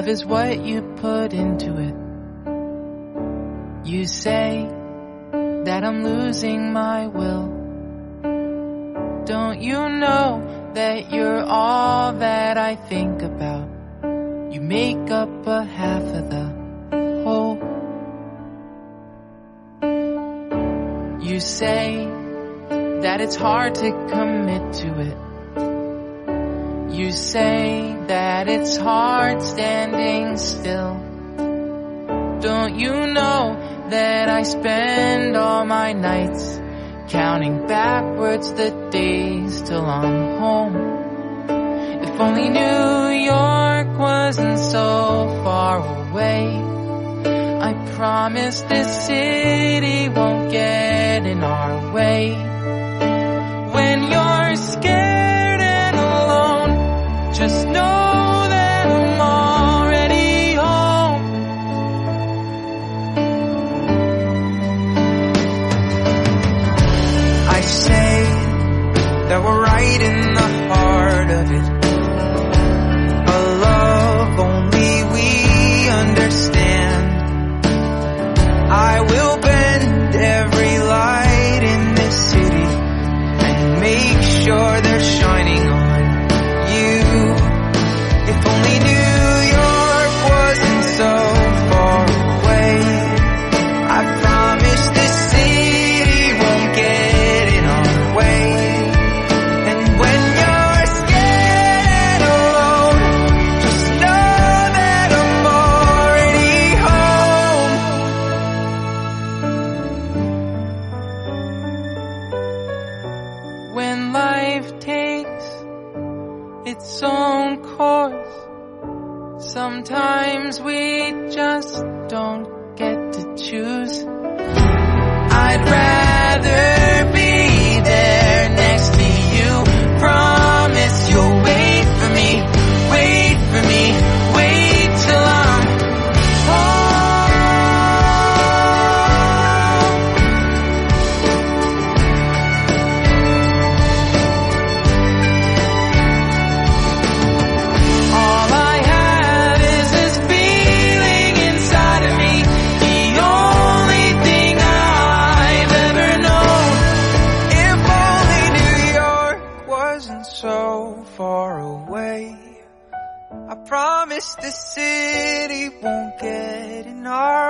Love is what you put into it. You say that I'm losing my will. Don't you know that you're all that I think about? You make up a half of the whole. You say that it's hard to commit to it. You say that it's hard standing still. Don't you know that I spend all my nights counting backwards the days till I'm home? If only New York wasn't so far away. I promise this city won't get in our way. When you're scared and alone, just know that I'm already home. I say that we're right in the heart of it. A love only we understand. I will bend every light in this city and make sure they're shining on you. If only New York wasn't so far away. I promise this city won't get in our way. And when you're scared and alone, just know that I'm already home. When life takes its own course, sometimes we just don't get to choose. I'd rather be there next to you. Promise you'll wait for me, wait for me, wait till I'm all I have is this feeling inside of me, the only thing I've ever known. If only New York wasn't so far away. I promise the city won't get in our